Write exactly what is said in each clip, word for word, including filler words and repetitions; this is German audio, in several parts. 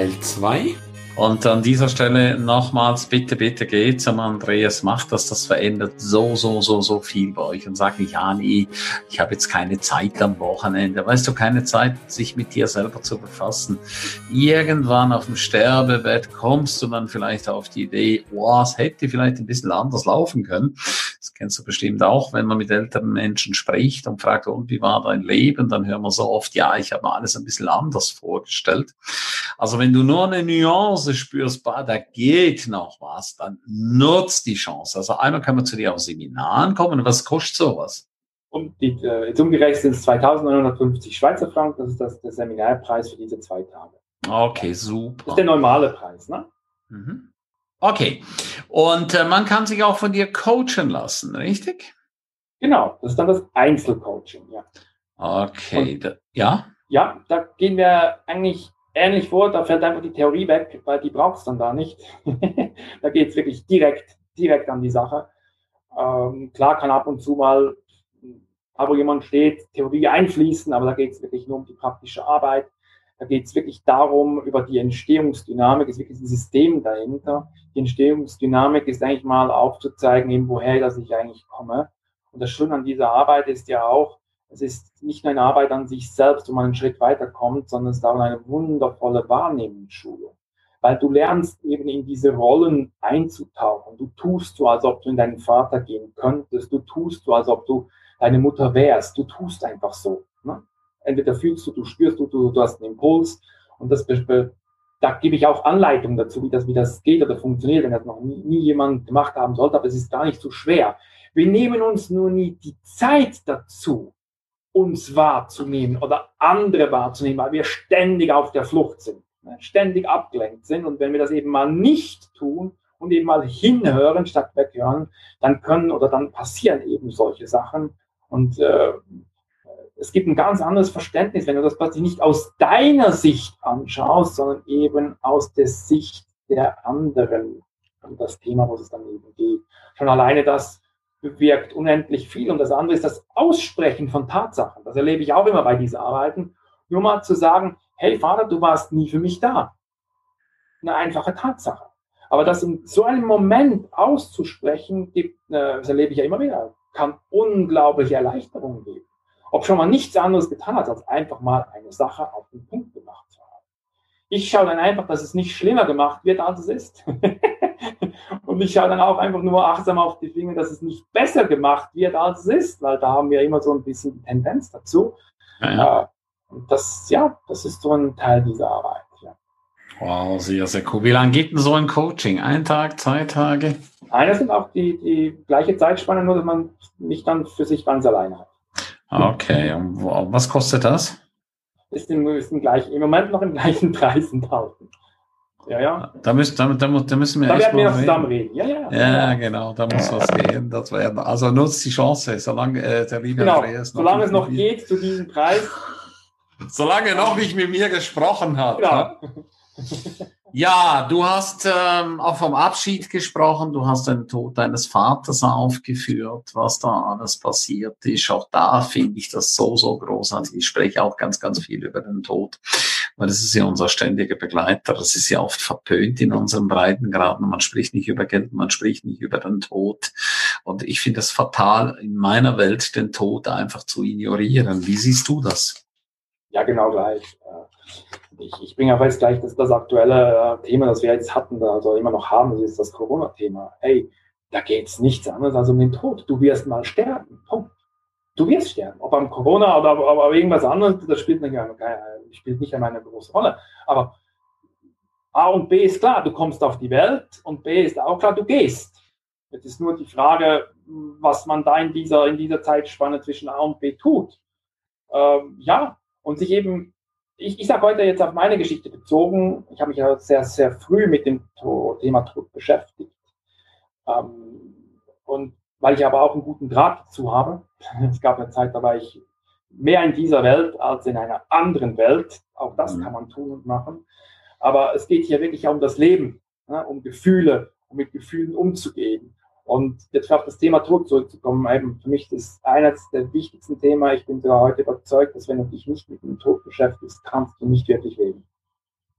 Teil zwei. Und an dieser Stelle nochmals, bitte, bitte geht zum Andreas, macht das, das verändert so, so, so, so viel bei euch und sagt nicht, ja, nee, ich habe jetzt keine Zeit am Wochenende. Weißt du, keine Zeit, sich mit dir selber zu befassen. Irgendwann auf dem Sterbebett kommst du dann vielleicht auf die Idee, oh, es hätte vielleicht ein bisschen anders laufen können. Das kennst du bestimmt auch, wenn man mit älteren Menschen spricht und fragt, und wie war dein Leben? Dann hören wir so oft, ja, ich habe mir alles ein bisschen anders vorgestellt. Also wenn du nur eine Nuance spürst, bah, da geht noch was, dann nutzt die Chance. Also einmal können wir zu dir auf Seminaren kommen. Was kostet sowas? Und die, äh, jetzt umgerechnet sind es zweitausendneunhundertfünfzig Schweizer Franken. Das ist das, der Seminarpreis für diese zwei Tage. Okay, super. Das ist der normale Preis, ne? Mhm. Okay. Und äh, man kann sich auch von dir coachen lassen, richtig? Genau, das ist dann das Einzelcoaching, ja. Okay, da, ja? Ja, da gehen wir eigentlich ähnlich vor, da fällt einfach die Theorie weg, weil die braucht es dann da nicht. Da geht es wirklich direkt, direkt an die Sache. Ähm, klar kann ab und zu mal, da wo jemand steht, Theorie einfließen, aber da geht es wirklich nur um die praktische Arbeit. Da geht es wirklich darum, über die Entstehungsdynamik, ist wirklich ein System dahinter. Die Entstehungsdynamik ist eigentlich mal aufzuzeigen, eben woher dass ich eigentlich komme. Und das Schöne an dieser Arbeit ist ja auch, es ist nicht nur eine Arbeit an sich selbst, wo man einen Schritt weiterkommt, sondern es ist auch eine wundervolle Wahrnehmungsschulung. Weil du lernst eben in diese Rollen einzutauchen. Du tust so, als ob du in deinen Vater gehen könntest. Du tust so, als ob du deine Mutter wärst. Du tust einfach so. Ne? Entweder fühlst du, du spürst du, du, du hast einen Impuls. Und das, da gebe ich auch Anleitungen dazu, wie das, wie das geht oder funktioniert, wenn das noch nie, nie jemand gemacht haben sollte. Aber es ist gar nicht so schwer. Wir nehmen uns nur nie die Zeit dazu, uns wahrzunehmen oder andere wahrzunehmen, weil wir ständig auf der Flucht sind, ständig abgelenkt sind. Und wenn wir das eben mal nicht tun und eben mal hinhören statt weghören, dann können oder dann passieren eben solche Sachen. Und äh, es gibt ein ganz anderes Verständnis, wenn du das plötzlich nicht aus deiner Sicht anschaust, sondern eben aus der Sicht der anderen. Und das Thema, wo es dann eben geht. Schon alleine das bewirkt unendlich viel. Und das andere ist das Aussprechen von Tatsachen. Das erlebe ich auch immer bei diesen Arbeiten. Nur mal zu sagen, hey Vater, du warst nie für mich da. Eine einfache Tatsache. Aber das in so einem Moment auszusprechen, gibt, das erlebe ich ja immer wieder, kann unglaubliche Erleichterungen geben. Ob schon mal nichts anderes getan hat, als einfach mal eine Sache auf den Punkt gemacht zu haben. Ich schaue dann einfach, dass es nicht schlimmer gemacht wird, als es ist. Und ich schaue dann auch einfach nur achtsam auf die Finger, dass es nicht besser gemacht wird, als es ist, weil da haben wir immer so ein bisschen die Tendenz dazu. Ja, ja. Und das, ja, das ist so ein Teil dieser Arbeit. Ja. Wow, sehr, sehr cool. Wie lange geht denn so ein Coaching? Ein Tag, zwei Tage? Einer sind auch die, die gleiche Zeitspanne, nur dass man nicht dann für sich ganz alleine hat. Okay, und was kostet das? Ist im, ist im, gleichen, im Moment noch im gleichen Preis enthalten. Ja, ja. Da müssen, da, da, da müssen wir da echt werden wir mal zusammen reden. Ja, ja. Ja, genau, da muss was gehen. Das werden. Also nutzt die Chance, solange äh, der liebe genau, Andreas noch solange es noch geht zu diesem Preis. Solange er noch nicht mit mir gesprochen hat. Genau. Ne? Ja, du hast ähm, auch vom Abschied gesprochen, du hast den Tod deines Vaters aufgeführt, was da alles passiert ist. Auch da finde ich das so, so großartig. Ich spreche auch ganz, ganz viel über den Tod, weil das ist ja unser ständiger Begleiter. Das ist ja oft verpönt in unseren Breitengraden. Man spricht nicht über Geld, man spricht nicht über den Tod. Und ich finde es fatal, in meiner Welt den Tod einfach zu ignorieren. Wie siehst du das? Ja, genau gleich. Ich, ich bringe auch jetzt gleich das, das aktuelle Thema, das wir jetzt hatten, also immer noch haben, das ist das Corona-Thema. Hey, da geht es nichts anderes als um den Tod. Du wirst mal sterben. Punkt. Du wirst sterben. Ob am Corona oder aber irgendwas anderes, das spielt nicht, spielt nicht einmal eine große Rolle. Aber A und B ist klar, du kommst auf die Welt und B ist auch klar, du gehst. Jetzt ist nur die Frage, was man da in dieser, in dieser Zeitspanne zwischen A und B tut. Ähm, ja, und sich eben Ich, ich sage heute jetzt auf meine Geschichte bezogen, ich habe mich ja sehr, sehr früh mit dem Thema Tod beschäftigt. Ähm, und weil ich aber auch einen guten Draht dazu habe, es gab eine Zeit, da war ich mehr in dieser Welt als in einer anderen Welt. Auch das kann man tun und machen. Aber es geht hier wirklich auch um das Leben, ne, um Gefühle, um mit Gefühlen umzugehen. Und jetzt auf das Thema Tod zurückzukommen, eben für mich ist eines der wichtigsten Themen. Ich bin sogar heute überzeugt, dass wenn du dich nicht mit dem Tod beschäftigst, kannst du nicht wirklich leben.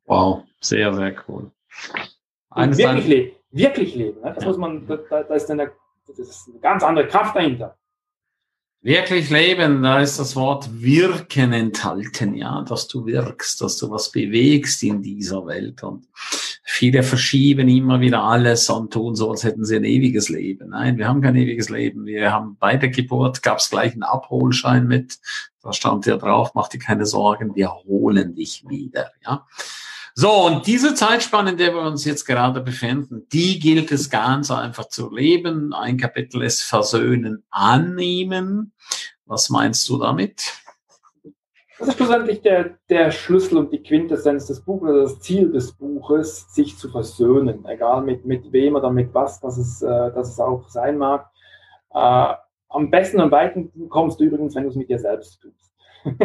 Wow, sehr, sehr cool. Und wirklich leben, wirklich leben. Ne? Das ja. muss man, da, da ist eine, das ist eine ganz andere Kraft dahinter. Wirklich leben, da ist das Wort wirken enthalten, ja, dass du wirkst, dass du was bewegst in dieser Welt. Und viele verschieben immer wieder alles und tun so, als hätten sie ein ewiges Leben. Nein, wir haben kein ewiges Leben. Wir haben bei der Geburt, gab es gleich einen Abholschein mit. Da stand ja drauf, mach dir keine Sorgen, wir holen dich wieder, ja. So, und diese Zeitspanne, in der wir uns jetzt gerade befinden, die gilt es ganz einfach zu leben. Ein Kapitel ist Versöhnen, annehmen. Was meinst du damit? Das ist schlussendlich der, der Schlüssel und die Quintessenz des Buches, oder das Ziel des Buches, sich zu versöhnen, egal mit, mit wem oder mit was, dass es, äh, dass es auch sein mag. Äh, am besten und weitesten kommst du übrigens, wenn du es mit dir selbst tust.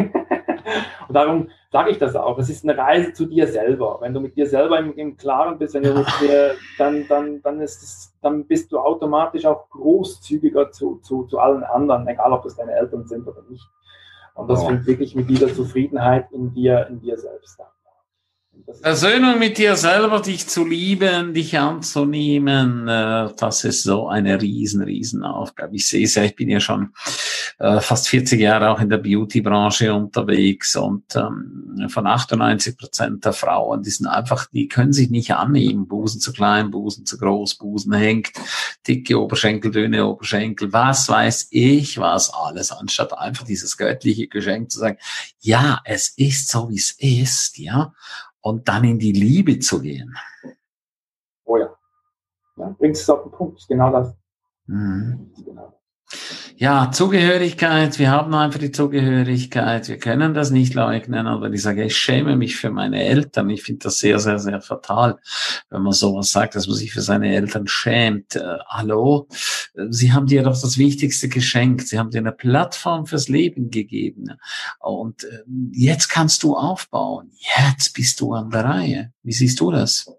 Und darum sage ich das auch. Es ist eine Reise zu dir selber. Wenn du mit dir selber im, im Klaren bist, wenn du mit dir, dann, dann, dann, ist es, dann bist du automatisch auch großzügiger zu, zu, zu allen anderen, egal ob das deine Eltern sind oder nicht. Und das oh. fängt wirklich mit dieser Zufriedenheit in dir, in dir selbst an. Versöhnung mit dir selber, dich zu lieben, dich anzunehmen, das ist so eine riesen, riesen Aufgabe. Ich sehe es ja, ich bin ja schon fast vierzig Jahre auch in der Beauty-Branche unterwegs und ähm, von achtundneunzig Prozent der Frauen, die sind einfach, die können sich nicht annehmen. Busen zu klein, Busen zu groß, Busen hängt, dicke Oberschenkel, dünne Oberschenkel, was weiß ich, was alles, anstatt einfach dieses göttliche Geschenk zu sagen, ja, es ist so, wie es ist, ja, und dann in die Liebe zu gehen. Oh ja, ja bringst es auf den Punkt, genau das. Mhm. Genau. Ja, Zugehörigkeit, wir haben einfach die Zugehörigkeit, wir können das nicht leugnen, aber ich sage, ich schäme mich für meine Eltern. Ich finde das sehr, sehr, sehr fatal, wenn man sowas sagt, dass man sich für seine Eltern schämt. Äh, hallo? Sie haben dir doch das Wichtigste geschenkt. Sie haben dir eine Plattform fürs Leben gegeben. Und äh, jetzt kannst du aufbauen. Jetzt bist du an der Reihe. Wie siehst du das?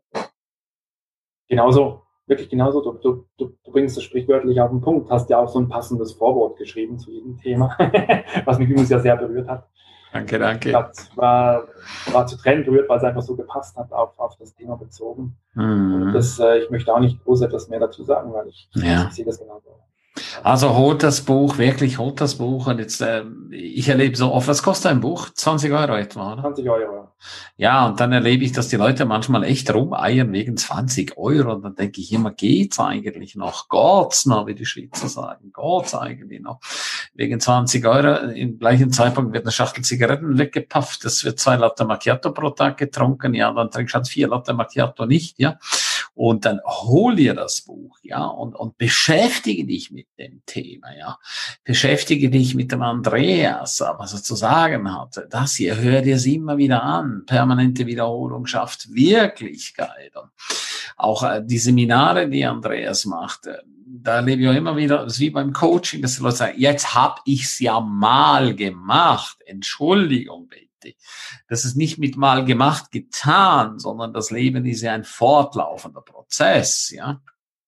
Genauso. Wirklich genauso, du, du, du, du bringst das sprichwörtlich auf den Punkt, hast ja auch so ein passendes Vorwort geschrieben zu jedem Thema, was mich übrigens ja sehr berührt hat. Danke, danke. Das war, war zu Tränen berührt, weil es einfach so gepasst hat, auf, auf das Thema bezogen. Mhm. Und das, äh, ich möchte auch nicht groß etwas mehr dazu sagen, weil ich, ja. ich sehe das genauso. Also holt das Buch, wirklich holt das Buch. Und jetzt, äh, ich erlebe so oft, was kostet ein Buch? zwanzig Euro etwa, oder? zwanzig Euro. Ja, und dann erlebe ich, dass die Leute manchmal echt rumeiern wegen zwanzig Euro. Und dann denke ich immer, geht's eigentlich noch? Geht's noch, wie die Schweizer sagen? Geht's eigentlich noch? Wegen zwanzig Euro, im gleichen Zeitpunkt wird eine Schachtel Zigaretten weggepafft. Es wird zwei Latte Macchiato pro Tag getrunken. Ja, dann trinkst du halt vier Latte Macchiato nicht, ja. Und dann hol dir das Buch, ja, und, und beschäftige dich mit dem Thema, ja. Beschäftige dich mit dem Andreas, was er zu sagen hat. Das hier, hör dir es immer wieder an. Permanente Wiederholung schafft Wirklichkeit. Und auch äh, die Seminare, die Andreas macht, äh, da erlebe ich auch immer wieder, das ist wie beim Coaching, dass die Leute sagen, jetzt hab ich's ja mal gemacht. Entschuldigung bitte. Das ist nicht mit mal gemacht, getan, sondern das Leben ist ja ein fortlaufender Prozess, ja.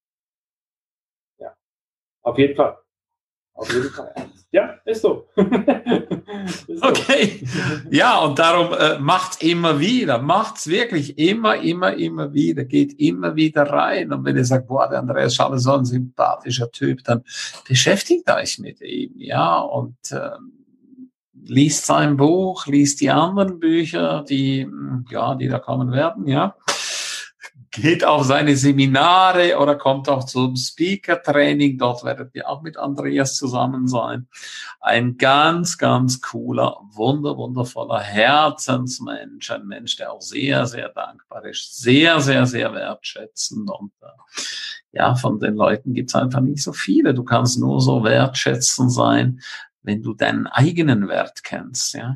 Ja, auf jeden Fall. Auf jeden Fall. Ja, ist so. ist so. Okay. Ja, und darum äh, macht's immer wieder, macht's wirklich immer, immer, immer wieder, geht immer wieder rein. Und wenn ihr sagt, boah, der Andreas Schaller ist so ein sympathischer Typ, dann beschäftigt euch mit ihm, ja, und ähm, liest sein Buch, liest die anderen Bücher, die, ja, die da kommen werden, ja. Geht auf seine Seminare oder kommt auch zum Speaker-Training. Dort werdet ihr auch mit Andreas zusammen sein. Ein ganz, ganz cooler, wunder, wundervoller Herzensmensch. Ein Mensch, der auch sehr, sehr dankbar ist. Sehr, sehr, sehr wertschätzend. Und äh, ja, von den Leuten gibt's einfach nicht so viele. Du kannst nur so wertschätzend sein, wenn du deinen eigenen Wert kennst, ja.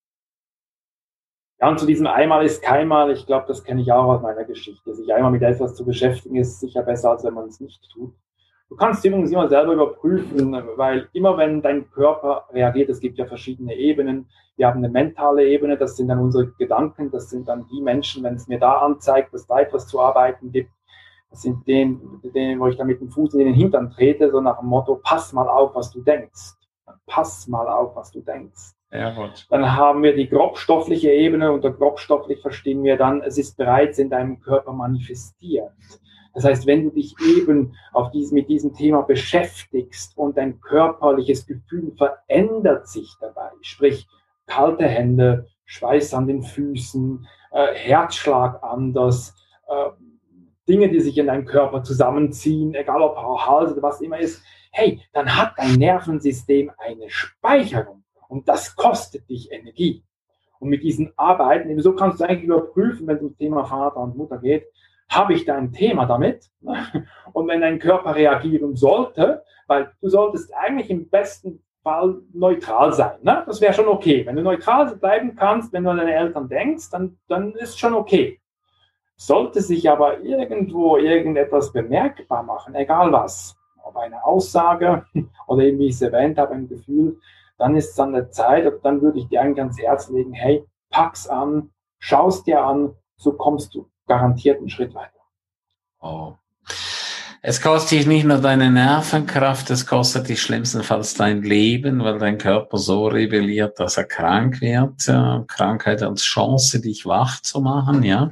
Ja, und zu diesem einmal ist keinmal, ich glaube, das kenne ich auch aus meiner Geschichte. Sich einmal mit etwas zu beschäftigen, ist sicher besser, als wenn man es nicht tut. Du kannst übrigens immer selber überprüfen, weil immer wenn dein Körper reagiert, es gibt ja verschiedene Ebenen. Wir haben eine mentale Ebene, das sind dann unsere Gedanken, das sind dann die Menschen, wenn es mir da anzeigt, dass da etwas zu arbeiten gibt. Das sind denen, denen, wo ich dann mit dem Fuß in den Hintern trete, so nach dem Motto, pass mal auf, was du denkst. Pass mal auf, was du denkst. Ja, gut. Dann haben wir die grobstoffliche Ebene. Unter grobstofflich verstehen wir dann, es ist bereits in deinem Körper manifestiert. Das heißt, wenn du dich eben auf diesem, mit diesem Thema beschäftigst und dein körperliches Gefühl verändert sich dabei, sprich kalte Hände, Schweiß an den Füßen, äh, Herzschlag anders, äh, Dinge, die sich in deinem Körper zusammenziehen, egal ob Hals oder was immer ist, hey, dann hat dein Nervensystem eine Speicherung. Und das kostet dich Energie. Und mit diesen Arbeiten, so kannst du eigentlich überprüfen, wenn es ums Thema Vater und Mutter geht, habe ich da ein Thema damit? Und wenn dein Körper reagieren sollte, weil du solltest eigentlich im besten Fall neutral sein. Ne? Das wäre schon okay. Wenn du neutral bleiben kannst, wenn du an deine Eltern denkst, dann, dann ist schon okay. Sollte sich aber irgendwo irgendetwas bemerkbar machen, egal was, ob eine Aussage oder eben, wie ich es erwähnt habe, ein Gefühl, dann ist es an der Zeit, und dann würde ich dir eigentlich ans Herz legen, hey, pack's an, schau's dir an, so kommst du garantiert einen Schritt weiter. Oh. Es kostet dich nicht nur deine Nervenkraft, es kostet dich schlimmstenfalls dein Leben, weil dein Körper so rebelliert, dass er krank wird. Ja, Krankheit als Chance, dich wach zu machen, ja.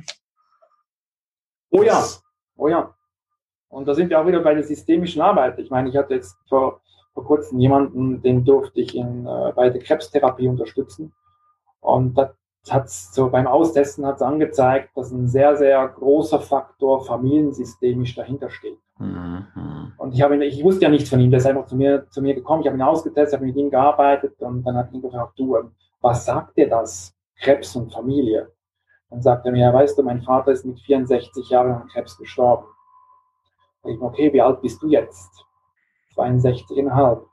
Oh ja, oh ja. Und da sind wir auch wieder bei der systemischen Arbeit. Ich meine, ich hatte jetzt vor vor kurzem jemanden, den durfte ich in, äh, bei der Krebstherapie unterstützen. Und das hat so beim Austesten hat es angezeigt, dass ein sehr, sehr großer Faktor familiensystemisch dahinter steht. Mhm. Und ich, habe ihn, ich wusste ja nichts von ihm, der ist einfach zu mir, zu mir gekommen, ich habe ihn ausgetestet, habe mit ihm gearbeitet und dann hat ihn gefragt, du, was sagt dir das, Krebs und Familie? Dann sagt er mir, ja, weißt du, mein Vater ist mit vierundsechzig Jahren an Krebs gestorben. Und ich mir, okay, wie alt bist du jetzt? zweiundsechzig Komma fünf.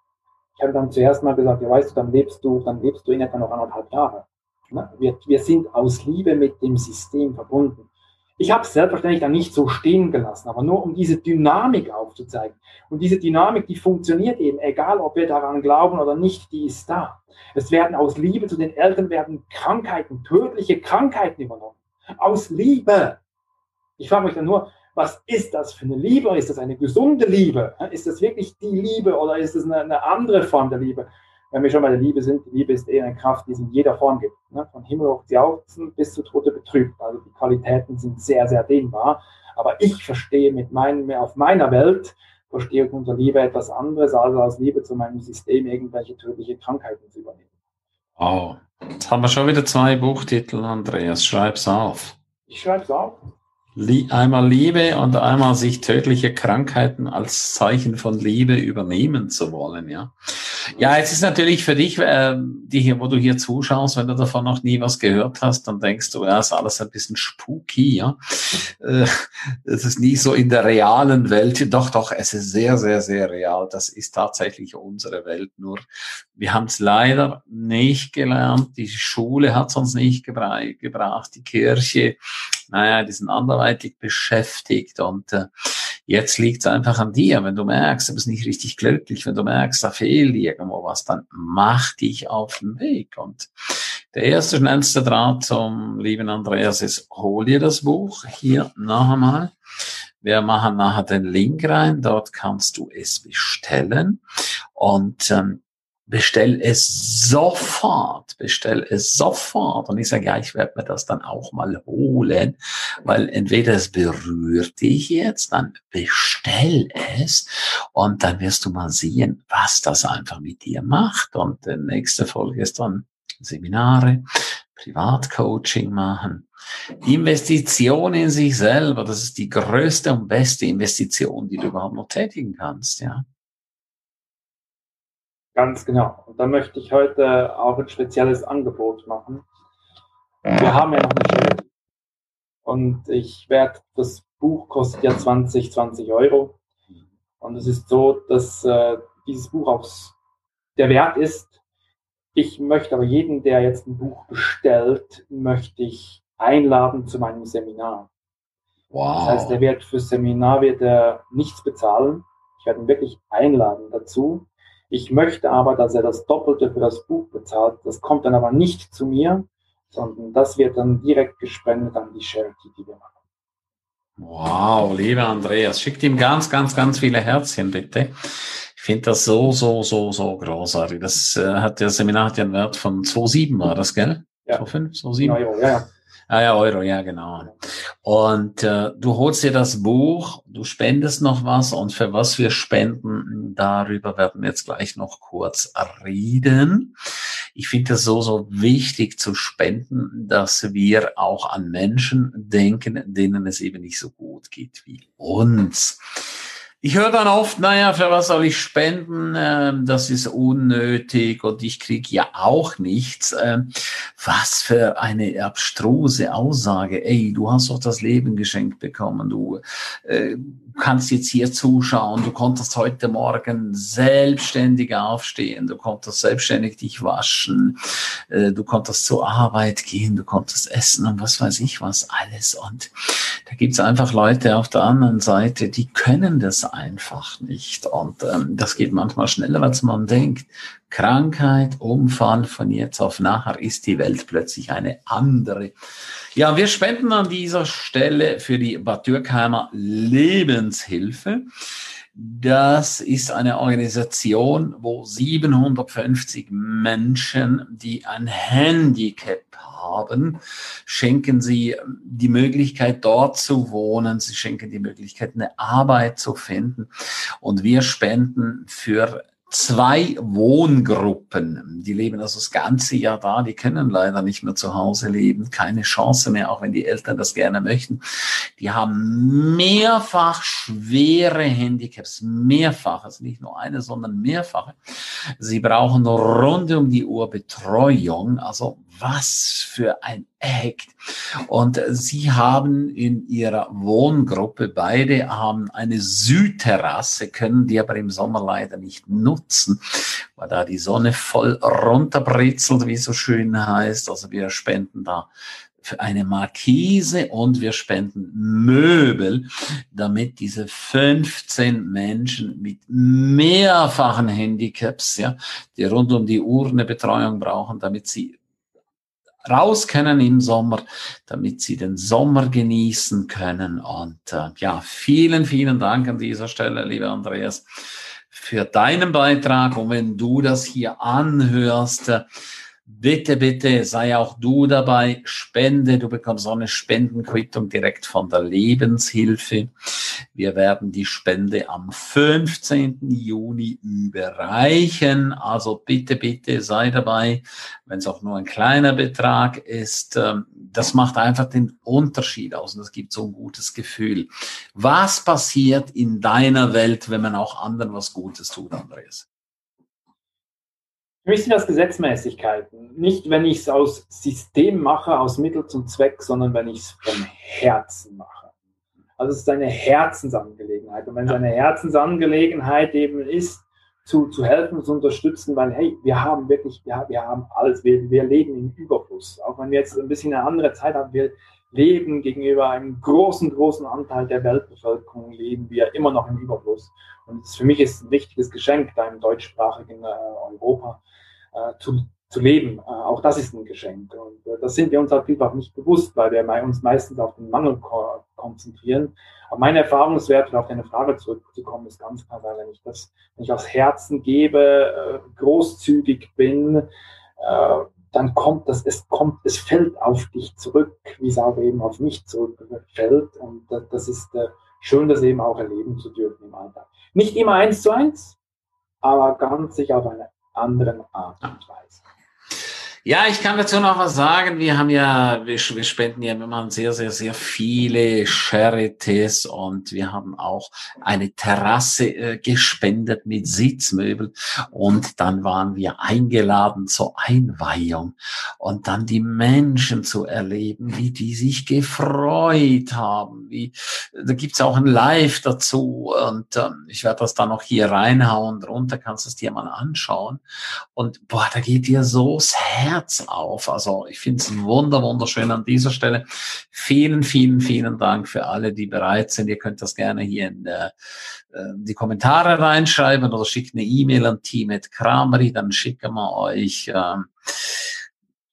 Ich habe dann zuerst mal gesagt, ja, weißt du, dann lebst du, dann lebst du in etwa noch anderthalb Jahre. Wir, wir sind aus Liebe mit dem System verbunden. Ich habe es selbstverständlich dann nicht so stehen gelassen, aber nur um diese Dynamik aufzuzeigen. Und diese Dynamik, die funktioniert eben, egal ob wir daran glauben oder nicht, die ist da. Es werden aus Liebe zu den Eltern werden Krankheiten, tödliche Krankheiten übernommen. Aus Liebe. Ich frage mich dann nur, was ist das für eine Liebe? Ist das eine gesunde Liebe? Ist das wirklich die Liebe oder ist es eine, eine andere Form der Liebe? Wenn wir schon bei der Liebe sind, die Liebe ist eher eine Kraft, die es in jeder Form gibt. Von Himmel hoch jauchzen bis zu Tode betrübt. Also die Qualitäten sind sehr, sehr dehnbar. Aber ich verstehe mit meinem, auf meiner Welt, verstehe ich unter Liebe etwas anderes, als aus Liebe zu meinem System irgendwelche tödliche Krankheiten zu übernehmen. Oh, jetzt haben wir schon wieder zwei Buchtitel, Andreas. Schreib's auf. Ich schreib's auf. Einmal Liebe und einmal sich tödliche Krankheiten als Zeichen von Liebe übernehmen zu wollen, ja. Ja, es ist natürlich für dich, äh, die hier, wo du hier zuschaust, wenn du davon noch nie was gehört hast, dann denkst du, ja, ist alles ein bisschen spooky, ja. Äh, es ist nie so in der realen Welt. Doch, doch, es ist sehr, sehr, sehr real. Das ist tatsächlich unsere Welt. Nur, wir haben es leider nicht gelernt. Die Schule hat es uns nicht gebra- gebracht, die Kirche. Naja, die sind anderweitig beschäftigt und äh, jetzt liegt es einfach an dir. Wenn du merkst, du bist nicht richtig glücklich, wenn du merkst, da fehlt irgendwo was, dann mach dich auf den Weg. Und der erste, schnellste Draht zum lieben Andreas ist, hol dir das Buch hier noch einmal. Wir machen nachher den Link rein, dort kannst du es bestellen und ähm, bestell es sofort, bestell es sofort. Und ich sage, ja, ich werde mir das dann auch mal holen, weil entweder es berührt dich jetzt, dann bestell es und dann wirst du mal sehen, was das einfach mit dir macht. Und die nächste Folge ist dann Seminare, Privatcoaching machen. Die Investition in sich selber, das ist die größte und beste Investition, die du überhaupt noch tätigen kannst, ja. Ganz genau. Und da möchte ich heute auch ein spezielles Angebot machen. Wir haben ja noch eine Charity. Und ich werde, das Buch kostet ja zwanzig, zwanzig Euro. Und es ist so, dass äh, dieses Buch auch der Wert ist. Ich möchte aber jeden, der jetzt ein Buch bestellt, möchte ich einladen zu meinem Seminar. Wow. Das heißt, er wird fürs Seminar wird er nichts bezahlen. Ich werde ihn wirklich einladen dazu. Ich möchte aber, dass er das Doppelte für das Buch bezahlt. Das kommt dann aber nicht zu mir, sondern das wird dann direkt gespendet an die Charity, die wir machen. Wow, lieber Andreas, schickt ihm ganz, ganz, ganz viele Herzchen, bitte. Ich finde das so, so, so, so großartig. Das äh, hat der Seminar hat ja einen Wert von zwei Komma sieben war das, gell? Ja. zwei Komma fünf, zwei Komma sieben? Euro, ja, ja. Ah ja, Euro, ja, genau. Und äh, du holst dir das Buch, du spendest noch was und für was wir spenden, darüber werden wir jetzt gleich noch kurz reden. Ich finde es so, so wichtig zu spenden, dass wir auch an Menschen denken, denen es eben nicht so gut geht wie uns. Ich höre dann oft, naja, für was soll ich spenden? Ähm, das ist unnötig und ich kriege ja auch nichts. Ähm, was für eine abstruse Aussage. Ey, du hast doch das Leben geschenkt bekommen. Du äh, kannst jetzt hier zuschauen. Du konntest heute Morgen selbstständig aufstehen. Du konntest selbstständig dich waschen. Äh, du konntest zur Arbeit gehen. Du konntest essen und was weiß ich was alles. Und da gibt's einfach Leute auf der anderen Seite, die können das einfach nicht. Und ähm, das geht manchmal schneller, als man denkt. Krankheit, Unfall, von jetzt auf nachher ist die Welt plötzlich eine andere. Ja, wir spenden an dieser Stelle für die Bad Dürkheimer Lebenshilfe. Das ist eine Organisation, wo siebenhundertfünfzig Menschen, die ein Handicap haben, schenken sie die Möglichkeit, dort zu wohnen. Sie schenken die Möglichkeit, eine Arbeit zu finden. Und wir spenden für zwei Wohngruppen. Die leben also das ganze Jahr da. Die können leider nicht mehr zu Hause leben. Keine Chance mehr, auch wenn die Eltern das gerne möchten. Die haben mehrfach schwere Handicaps. Mehrfach. Also nicht nur eine, sondern mehrfache. Sie brauchen rund um die Uhr Betreuung. Also was für ein Act. Und sie haben in ihrer Wohngruppe, beide haben eine Südterrasse, können die aber im Sommer leider nicht nutzen, weil da die Sonne voll runterbritzelt, wie es so schön heißt. Also wir spenden da für eine Markise und wir spenden Möbel, damit diese fünfzehn Menschen mit mehrfachen Handicaps, ja, die rund um die Uhr eine Betreuung brauchen, damit sie raus können im Sommer, damit sie den Sommer genießen können. Und äh, ja, vielen, vielen Dank an dieser Stelle, lieber Andreas, für deinen Beitrag. Und wenn du das hier anhörst, äh, bitte, bitte sei auch du dabei, spende, du bekommst so eine Spendenquittung direkt von der Lebenshilfe. Wir werden die Spende am fünfzehnten Juni überreichen, also bitte, bitte sei dabei, wenn es auch nur ein kleiner Betrag ist. Das macht einfach den Unterschied aus und das gibt so ein gutes Gefühl. Was passiert in deiner Welt, wenn man auch anderen was Gutes tut, Andreas? Für mich sind das Gesetzmäßigkeiten. Nicht, wenn ich es aus System mache, aus Mittel zum Zweck, sondern wenn ich es vom Herzen mache. Also es ist eine Herzensangelegenheit. Und wenn es eine Herzensangelegenheit eben ist, zu, zu helfen, zu unterstützen, weil, hey, wir haben wirklich, ja, wir haben alles, wir, wir leben im Überfluss. Auch wenn wir jetzt ein bisschen eine andere Zeit haben, wir leben gegenüber einem großen, großen Anteil der Weltbevölkerung, leben wir immer noch im Überfluss. Und für mich ist es ein wichtiges Geschenk, da im deutschsprachigen äh, Europa äh, zu, zu leben. Äh, auch das ist ein Geschenk. Und äh, das sind wir uns halt vielfach nicht bewusst, weil wir uns meistens auf den Mangel ko- konzentrieren. Aber mein Erfahrungswert, auf deine Frage zurückzukommen, ist ganz klar, wenn ich das, wenn ich aus Herzen gebe, äh, großzügig bin, äh, dann kommt das, es kommt, es fällt auf dich zurück, wie es auch eben auf mich zurückfällt. Und das, das ist äh, schön, das eben auch erleben zu dürfen im Alltag. Nicht immer eins zu eins, aber ganz sicher auf eine andere Art und Weise. Ja, ich kann dazu noch was sagen. Wir haben ja, wir, wir spenden ja immer sehr, sehr, sehr viele Charities und wir haben auch eine Terrasse äh, gespendet mit Sitzmöbel und dann waren wir eingeladen zur Einweihung und dann die Menschen zu erleben, wie die sich gefreut haben. Wie, da gibt's auch ein Live dazu und ähm, ich werde das dann noch hier reinhauen. Drunter kannst du es dir mal anschauen und boah, da geht dir so das Herz auf. Also ich finde es wunder, wunderschön an dieser Stelle. Vielen, vielen, vielen Dank für alle, die bereit sind. Ihr könnt das gerne hier in äh, die Kommentare reinschreiben oder schickt eine E-Mail an team at krameri, dann schicken wir euch äh,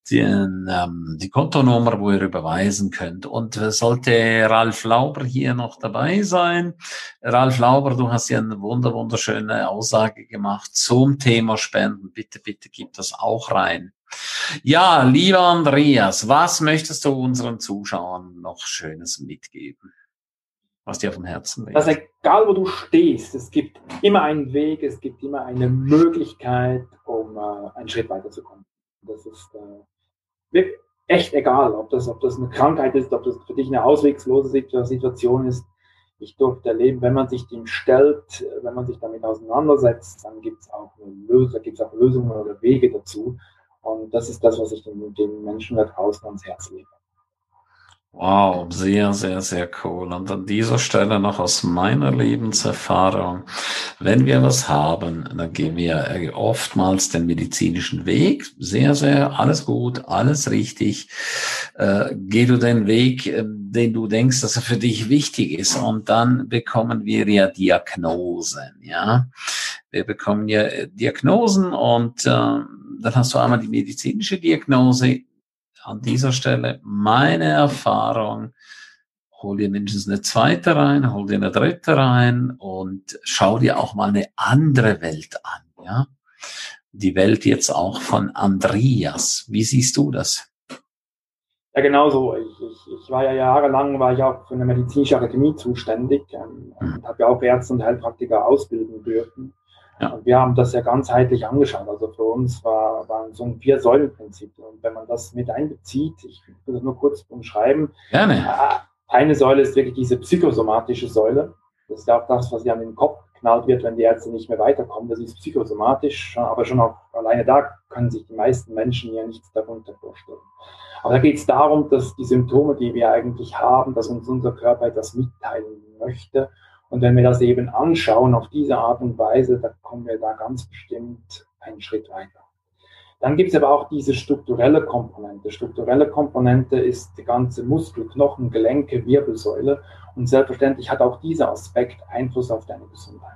die, ähm, die Kontonummer, wo ihr überweisen könnt. Und sollte Ralf Lauber hier noch dabei sein? Ralf Lauber, du hast ja eine wunder, wunderschöne Aussage gemacht zum Thema Spenden. Bitte, bitte gib das auch rein. Ja, lieber Andreas, was möchtest du unseren Zuschauern noch Schönes mitgeben, was dir auf dem Herzen liegt? Dass egal, wo du stehst, es gibt immer einen Weg, es gibt immer eine Möglichkeit, um äh, einen Schritt weiterzukommen. Das ist äh, echt egal, ob das, ob das eine Krankheit ist, ob das für dich eine auswegslose Situation ist. Ich durfte erleben, wenn man sich dem stellt, wenn man sich damit auseinandersetzt, dann gibt es auch eine Lösung, gibt es auch Lösungen oder Wege dazu. Und das ist das, was ich den, den Menschen da draußen ans Herz lege. Wow, sehr, sehr, sehr cool. Und an dieser Stelle noch aus meiner Lebenserfahrung, wenn wir was haben, dann gehen wir oftmals den medizinischen Weg. Sehr, sehr, alles gut, alles richtig. Äh, geh du den Weg, den du denkst, dass er für dich wichtig ist. Und dann bekommen wir ja Diagnosen, ja. Wir bekommen ja Diagnosen und äh, dann hast du einmal die medizinische Diagnose. An dieser Stelle meine Erfahrung, hol dir mindestens eine zweite rein, hol dir eine dritte rein und schau dir auch mal eine andere Welt an, ja. Die Welt jetzt auch von Andreas. Wie siehst du das? Ja, genauso. Ich, ich, ich war ja jahrelang, war ich auch für eine medizinische Akademie zuständig ähm, und habe ja auch Ärzte und Heilpraktiker ausbilden dürfen. Ja. Und wir haben das ja ganzheitlich angeschaut. Also für uns war, war so ein Vier-Säulen-Prinzip. Und wenn man das mit einbezieht, ich will das nur kurz umschreiben. Gerne. Eine Säule ist wirklich diese psychosomatische Säule. Das ist ja auch das, was ja an den Kopf geknallt wird, wenn die Ärzte nicht mehr weiterkommen. Das ist psychosomatisch, aber schon auch alleine da können sich die meisten Menschen ja nichts darunter vorstellen. Aber da geht es darum, dass die Symptome, die wir eigentlich haben, dass uns unser Körper etwas mitteilen möchte. Und wenn wir das eben anschauen auf diese Art und Weise, dann kommen wir da ganz bestimmt einen Schritt weiter. Dann gibt es aber auch diese strukturelle Komponente. Strukturelle Komponente ist die ganze Muskel, Knochen, Gelenke, Wirbelsäule. Und selbstverständlich hat auch dieser Aspekt Einfluss auf deine Gesundheit.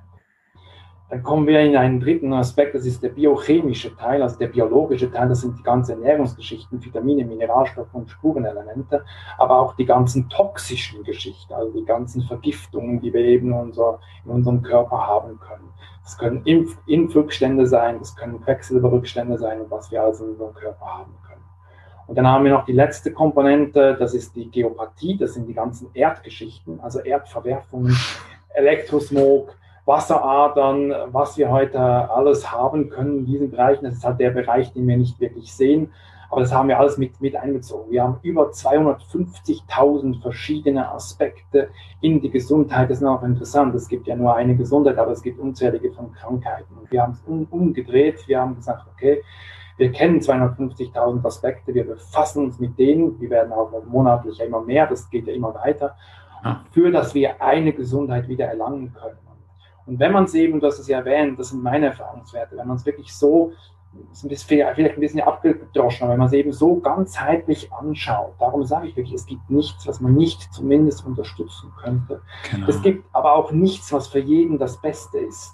Dann kommen wir in einen dritten Aspekt, das ist der biochemische Teil, also der biologische Teil, das sind die ganzen Ernährungsgeschichten, Vitamine, Mineralstoffe und Spurenelemente, aber auch die ganzen toxischen Geschichten, also die ganzen Vergiftungen, die wir eben in, unser, in unserem Körper haben können. Das können Impf- Impfrückstände sein, das können Quecksilberrückstände sein und was wir also in unserem Körper haben können. Und dann haben wir noch die letzte Komponente, das ist die Geopathie, das sind die ganzen Erdgeschichten, also Erdverwerfungen, Elektrosmog, Wasseradern, was wir heute alles haben können in diesen Bereichen. Das ist halt der Bereich, den wir nicht wirklich sehen, aber das haben wir alles mit, mit einbezogen. Wir haben über zweihundertfünfzigtausend verschiedene Aspekte in die Gesundheit. Das ist auch interessant. Es gibt ja nur eine Gesundheit, aber es gibt unzählige von Krankheiten. Und wir haben es um, umgedreht. Wir haben gesagt, okay, wir kennen zweihundertfünfzigtausend Aspekte, wir befassen uns mit denen, die werden auch monatlich ja immer mehr, das geht ja immer weiter, für dass wir eine Gesundheit wieder erlangen können. Und wenn man es eben, du hast es ja erwähnt, das sind meine Erfahrungswerte, wenn man es wirklich so, das ist vielleicht ein bisschen abgedroschen, aber wenn man es eben so ganzheitlich anschaut, darum sage ich wirklich, es gibt nichts, was man nicht zumindest unterstützen könnte. Genau. Es gibt aber auch nichts, was für jeden das Beste ist.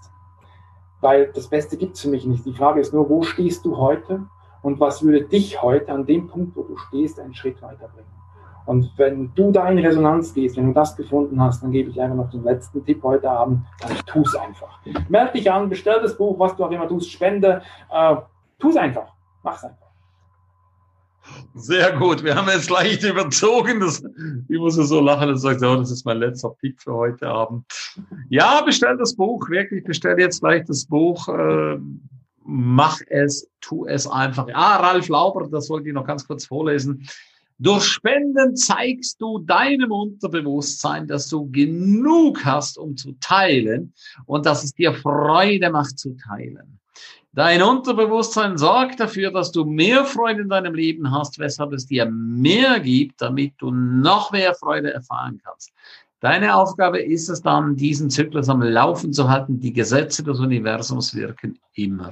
Weil das Beste gibt es für mich nicht. Die Frage ist nur, wo stehst du heute und was würde dich heute an dem Punkt, wo du stehst, einen Schritt weiterbringen? Und wenn du da in Resonanz gehst, wenn du das gefunden hast, dann gebe ich einfach noch den letzten Tipp heute Abend, dann tu es einfach. Meld dich an, bestell das Buch, was du auch immer tust, spende, äh, tu es einfach, mach es einfach. Sehr gut, wir haben jetzt leicht überzogen, das, ich muss so lachen und sagen, oh, das ist mein letzter Tipp für heute Abend. Ja, bestell das Buch, wirklich, bestell jetzt gleich das Buch, äh, mach es, tu es einfach. Ah, Ralf Lauber, das wollte ich noch ganz kurz vorlesen. Durch Spenden zeigst du deinem Unterbewusstsein, dass du genug hast, um zu teilen und dass es dir Freude macht zu teilen. Dein Unterbewusstsein sorgt dafür, dass du mehr Freude in deinem Leben hast, weshalb es dir mehr gibt, damit du noch mehr Freude erfahren kannst. Deine Aufgabe ist es dann, diesen Zyklus am Laufen zu halten. Die Gesetze des Universums wirken immer.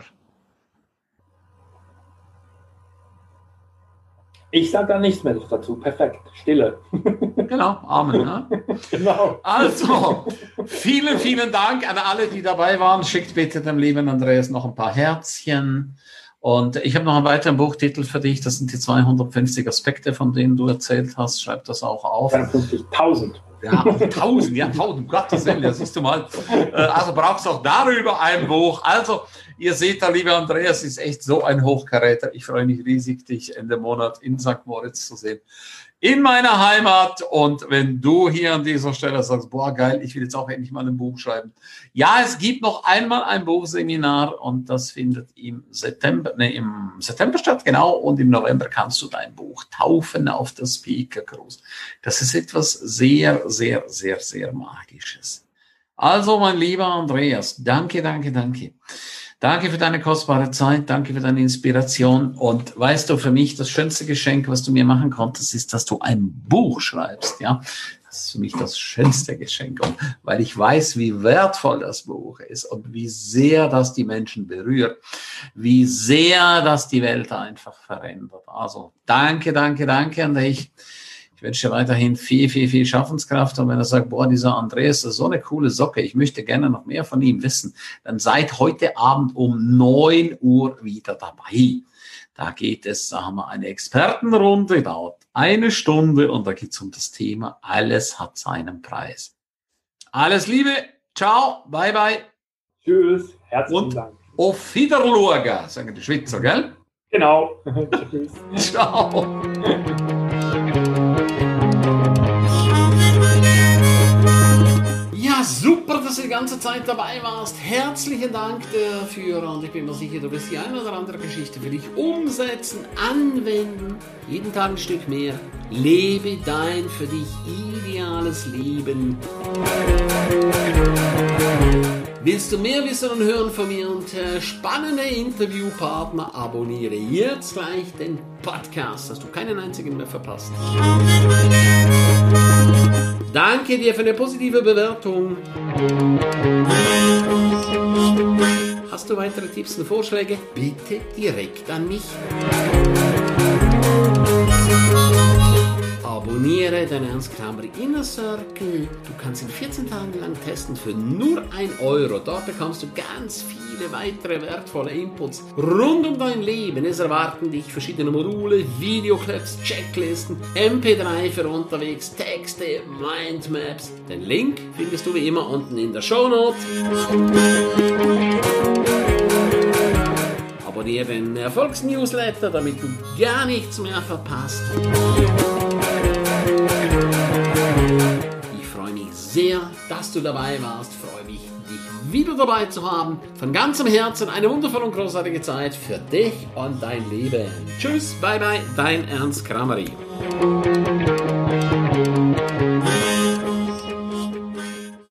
Ich sage da nichts mehr dazu. Perfekt. Stille. Genau. Amen. Ne? Genau. Also, vielen, vielen Dank an alle, die dabei waren. Schickt bitte dem lieben Andreas noch ein paar Herzchen. Und ich habe noch einen weiteren Buchtitel für dich. Das sind die zweihundertfünfzig Aspekte, von denen du erzählt hast. Schreib das auch auf. zweihundertfünfzigtausend. Ja, tausend, ja, tausend, Gottes Willen, das siehst du mal. Also brauchst du auch darüber ein Buch. Also, ihr seht da, lieber Andreas, ist echt so ein Hochkaräter. Ich freue mich riesig, dich Ende Monat in Sankt Moritz zu sehen. In meiner Heimat. Und wenn du hier an dieser Stelle sagst, boah, geil, ich will jetzt auch endlich mal ein Buch schreiben. Ja, es gibt noch einmal ein Buchseminar und das findet im September, ne, im September statt, genau. Und im November kannst du dein Buch taufen auf der Speaker Cruise. Das ist etwas sehr, sehr, sehr, sehr Magisches. Also, mein lieber Andreas, danke, danke, danke. Danke für deine kostbare Zeit, danke für deine Inspiration und weißt du, für mich das schönste Geschenk, was du mir machen konntest, ist, dass du ein Buch schreibst, ja. Das ist für mich das schönste Geschenk, und weil ich weiß, wie wertvoll das Buch ist und wie sehr das die Menschen berührt, wie sehr das die Welt einfach verändert. Also danke, danke, danke an dich. Ich wünsche dir weiterhin viel, viel, viel Schaffenskraft. Und wenn er sagt, boah, dieser Andreas, das ist so eine coole Socke, ich möchte gerne noch mehr von ihm wissen, dann seid heute Abend um neun Uhr wieder dabei. Da geht es, da haben wir eine Expertenrunde, dauert eine Stunde und da geht es um das Thema, alles hat seinen Preis. Alles Liebe, ciao, bye, bye. Tschüss, herzlichen und Dank. Auf Wiedersehen, sagen die Schweizer, gell? Genau. Tschüss. Ciao. Ja, super, dass du die ganze Zeit dabei warst. Herzlichen Dank dafür und ich bin mir sicher, du wirst die eine oder andere Geschichte für dich umsetzen, anwenden. Jeden Tag ein Stück mehr. Lebe dein für dich ideales Leben. Willst du mehr wissen und hören von mir und äh, spannende Interviewpartner, abonniere jetzt gleich den Podcast, dass du keinen einzigen mehr verpasst. Danke dir für eine positive Bewertung. Hast du weitere Tipps und Vorschläge? Bitte direkt an mich. Abonniere den Ernst Krameri Inner Circle. Du kannst ihn vierzehn Tage lang testen für nur ein Euro. Dort bekommst du ganz viele weitere wertvolle Inputs rund um dein Leben. Es erwarten dich verschiedene Module, Videoclips, Checklisten, M P drei für unterwegs, Texte, Mindmaps. Den Link findest du wie immer unten in der Shownote. Abonniere den Erfolgsnewsletter, damit du gar nichts mehr verpasst. Ich freue mich sehr, dass du dabei warst. Ich freue mich, dich wieder dabei zu haben. Von ganzem Herzen eine wundervolle und großartige Zeit für dich und dein Leben. Tschüss, bye bye, dein Ernst Krameri.